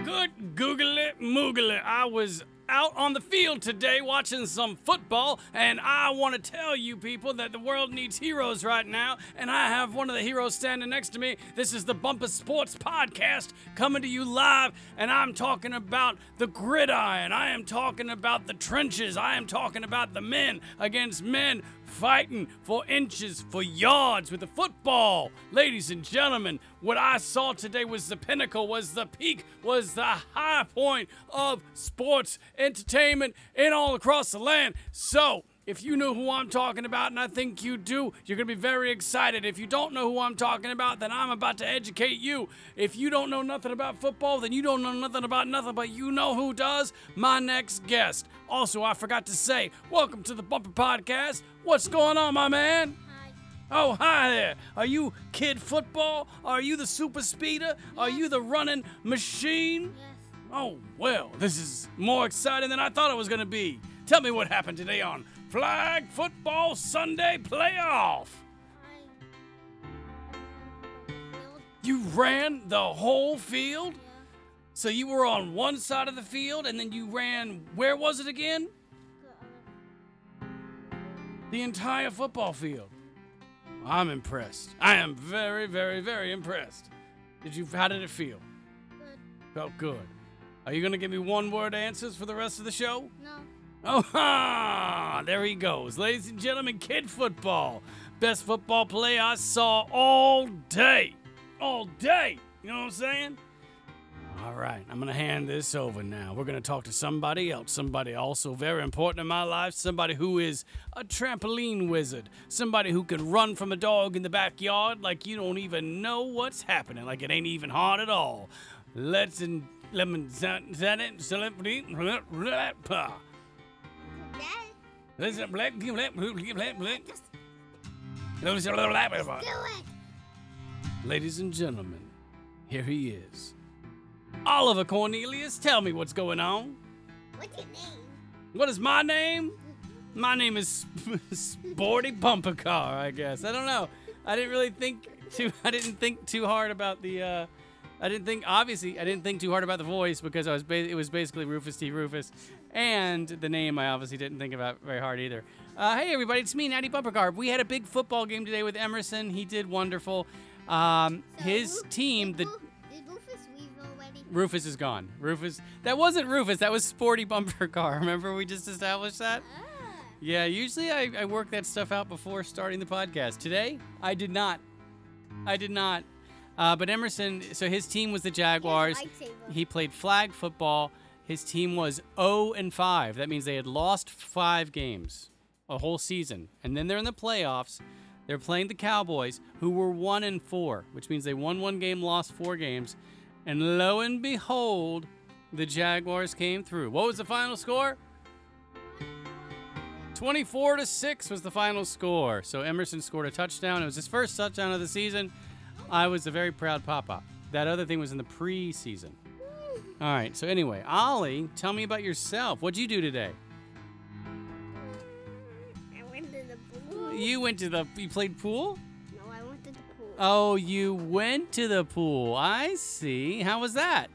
Good googly moogly. I was out on the field today watching some football, and I want to tell you people that the world needs heroes right now, and I have one of the heroes standing next to me. This is the Bumper Sports Podcast coming to you live, and I'm talking about the gridiron. I am talking about the trenches. I am talking about the men against men fighting for inches, for yards with the football. Ladies and gentlemen, what I saw today was the pinnacle, was the peak, was the high point of sports entertainment in all across the land. So, if you know who I'm talking about, and I think you do, you're going to be very excited. If you don't know who I'm talking about, then I'm about to educate you. If you don't know nothing about football, then you don't know nothing about nothing, but you know who does? My next guest. Also, I forgot to say, welcome to the Bumper Podcast. What's going on, my man? Hi. Oh, hi there. Are you kid football? Are you the super speeder? Are you the running machine? Yes. Oh, well, this is more exciting than I thought it was going to be. Tell me what happened today on Flag Football Sunday Playoff. You ran the whole field? Yeah. So you were on one side of the field, and then you ran, where was it again? The entire football field. I'm impressed. I am very, very, very impressed. How did it feel? Good. Felt good. Are you going to give me one-word answers for the rest of the show? No. Oh, ha! There he goes. Ladies and gentlemen, kid football. Best football play I saw all day. All day. You know what I'm saying? All right, I'm going to hand this over now. We're going to talk to somebody else, somebody also very important in my life, somebody who is a trampoline wizard, somebody who can run from a dog in the backyard like you don't even know what's happening, like it ain't even hard at all. Ladies and gentlemen, here he is. Oliver Cornelius, tell me what's going on. What's your name? What is my name? My name is Sporty Bumper Car, I guess. I don't know. I didn't think too hard about the I didn't think too hard about the voice because it was basically Rufus T. Rufus, and the name I obviously didn't think about very hard either. Hey everybody, it's me, Natty Bumper Car. We had a big football game today with Emerson. He did wonderful. His team, Did Rufus leave already? Rufus is gone. That wasn't Rufus. That was Sporty Bumper Car. Remember we just established that? Ah. Yeah, usually I work that stuff out before starting the podcast. Today, I did not. But Emerson, so his team was the Jaguars. Lightsaber. He played flag football. His team was 0-5. That means they had lost 5 games, a whole season. And then they're in the playoffs. They're playing the Cowboys, who were 1-4, which means they won 1 game, lost 4 games. And lo and behold, the Jaguars came through. What was the final score? 24-6 was the final score. So Emerson scored a touchdown. It was his first touchdown of the season. I was a very proud papa. That other thing was in the preseason. All right, so anyway, Ollie, tell me about yourself. What'd you do today? I went to the pool. You played pool? No, I went to the pool. Oh, you went to the pool. I see. How was that?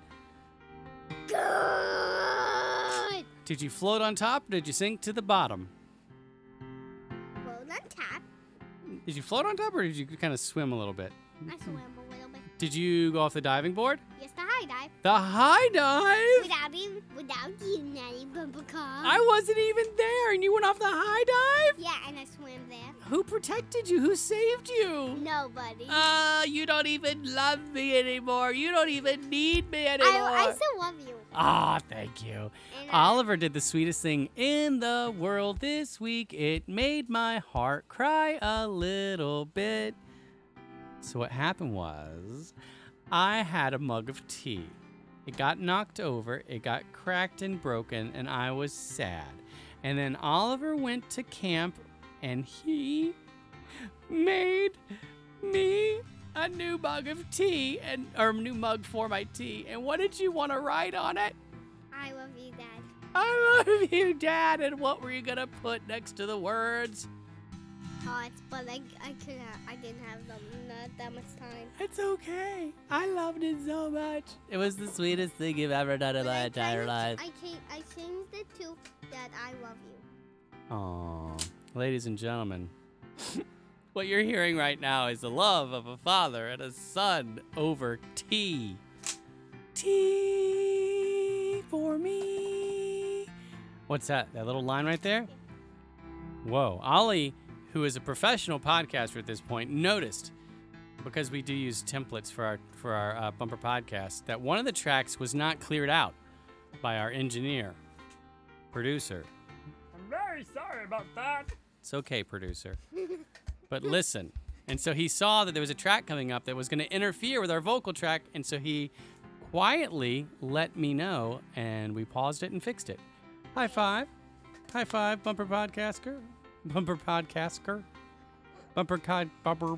Good. Did you float on top or did you sink to the bottom? Well, on top. Did you float on top or did you kind of swim a little bit? I swam a little bit. Did you go off the diving board? Yes, the high dive. The high dive? Without you, Natty Bumper Car. I wasn't even there and you went off the high dive? Yeah, and I swam there. Who protected you? Who saved you? Nobody. You don't even love me anymore. You don't even need me anymore. I still love you. Ah, thank you. And, Oliver did the sweetest thing in the world this week. It made my heart cry a little bit. So what happened was, I had a mug of tea. It got knocked over, it got cracked and broken, and I was sad. And then Oliver went to camp, and he made me a new mug of tea, or a new mug for my tea. And what did you want to write on it? I love you, Dad. I love you, Dad. And what were you going to put next to the words? thoughts, but I didn't have them not that much time. It's okay. I loved it so much. It was the sweetest thing you've ever done in But my I entire kinda- life. I changed it to that I love you. Aw, ladies and gentlemen, what you're hearing right now is the love of a father and a son over tea. Tea for me. What's that? That little line right there? Whoa. Ollie, who is a professional podcaster at this point, noticed, because we do use templates for our bumper podcast, that one of the tracks was not cleared out by our engineer, producer. I'm very sorry about that. It's okay, producer. But listen. And so he saw that there was a track coming up that was going to interfere with our vocal track, and so he quietly let me know, and we paused it and fixed it. High five. High five, bumper podcaster. Bumper podcaster. Bumper Bumper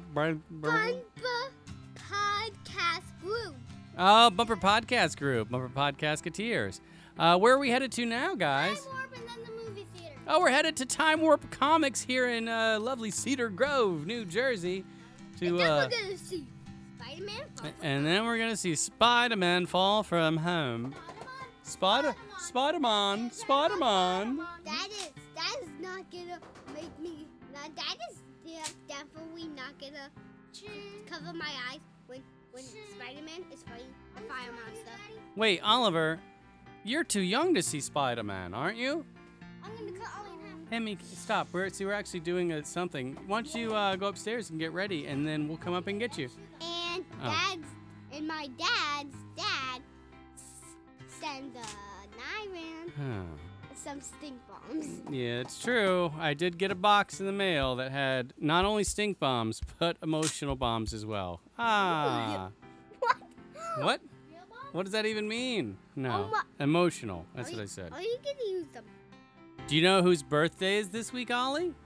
podcast group. Oh, Bumper Podcast Group. Bumper Podcastketeers. Where are we headed to now, guys? Time Warp and then the movie theater. Oh, we're headed to Time Warp Comics here in lovely Cedar Grove, New Jersey. And then we're gonna see Spider-Man. And then we're gonna see Spider-Man fall from home. Spider-Man. That is not gonna make me. That is definitely not gonna cover my eyes when Spider-Man is fighting a fire monster. Wait, Oliver, you're too young to see Spider-Man, aren't you? I'm gonna cut Ollie in half. Hey, stop. We're actually doing something. Why don't you go upstairs and get ready, and then we'll come up and get you. And Oh. my dad's dad sent Nyran Huh. some stink bombs. Yeah, it's true. I did get a box in the mail that had not only stink bombs, but emotional bombs as well. Ah. What? What? What does that even mean? No. Oh my- Emotional. That's what I said. Are you gonna use them? Do you know whose birthday is this week, Ollie?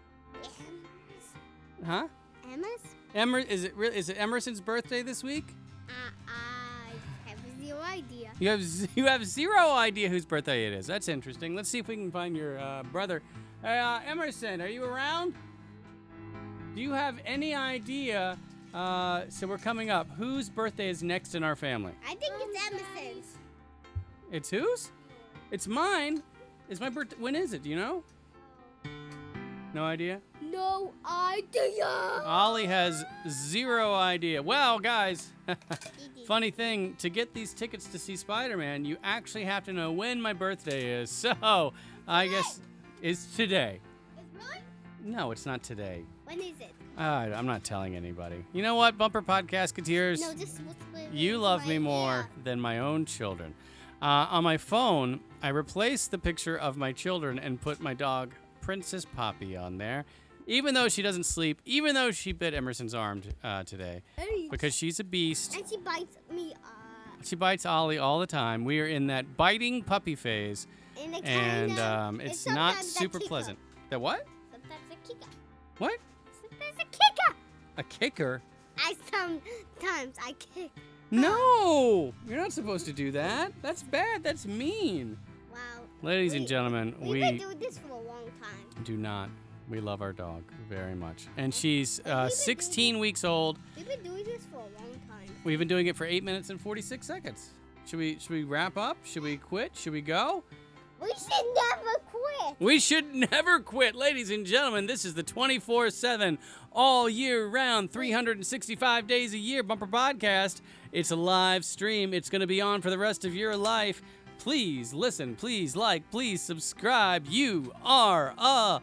Huh? Emma's? Is it Emerson's birthday this week? I have zero idea. You have zero idea whose birthday it is. That's interesting. Let's see if we can find your brother. Emerson, are you around? Do you have any idea? So we're coming up. Whose birthday is next in our family? I think it's Emerson's. It's whose? It's mine. It's my birthday. When is it? Do you know? No idea? No idea. Ollie has zero idea. Well, guys, funny thing, to get these tickets to see Spider-Man, you actually have to know when my birthday is. So, I guess it's today. It's really? No, it's not today. When is it? I'm not telling anybody. You know what, Bumper Podcastketeers? No, just wait, You love me more than my own children. On my phone, I replaced the picture of my children and put my dog, Princess Poppy, on there. Even though she doesn't sleep, even though she bit Emerson's arm today, because she's a beast. And she bites me. She bites Ollie all the time. We are in that biting puppy phase, And it's sometimes not a super kicker. pleasant. That what? Sometimes a kicker. What? Sometimes a kicker. A kicker? Sometimes I kick. No! You're not supposed to do that. That's bad. That's mean. Wow. Ladies and gentlemen, We've been doing this for a long time. do not. We love our dog very much. And she's 16 weeks old. We've been doing this for a long time. We've been doing it for 8 minutes and 46 seconds. Should we wrap up? Should we quit? Should we go? We should never quit. We should never quit. Ladies and gentlemen, this is the 24/7, all year round, 365 days a year Bumper Podcast. It's a live stream. It's going to be on for the rest of your life. Please listen. Please like. Please subscribe. You are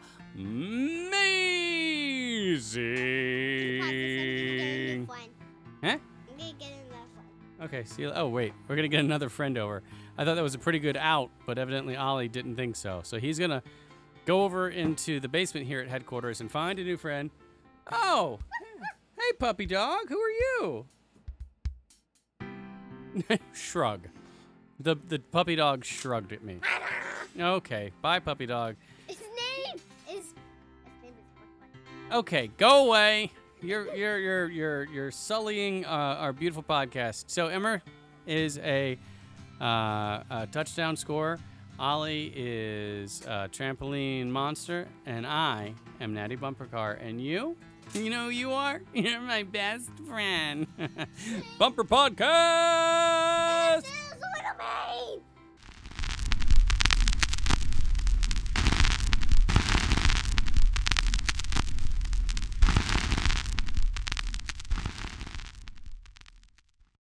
amazing. Huh? I'm gonna get another friend. Okay, see you. Oh, wait. We're going to get another friend over. I thought that was a pretty good out, but evidently Ollie didn't think so. So he's going to go over into the basement here at headquarters and find a new friend. Oh, hey, puppy dog. Who are you? Shrug. The puppy dog shrugged at me. Okay, bye, puppy dog. His name is. Okay, go away. You're sullying our beautiful podcast. So Emmer is a touchdown scorer Ollie is a trampoline monster, and I am Natty Bumper Car. And you? You know who you are? You're my best friend. Bumper Podcast!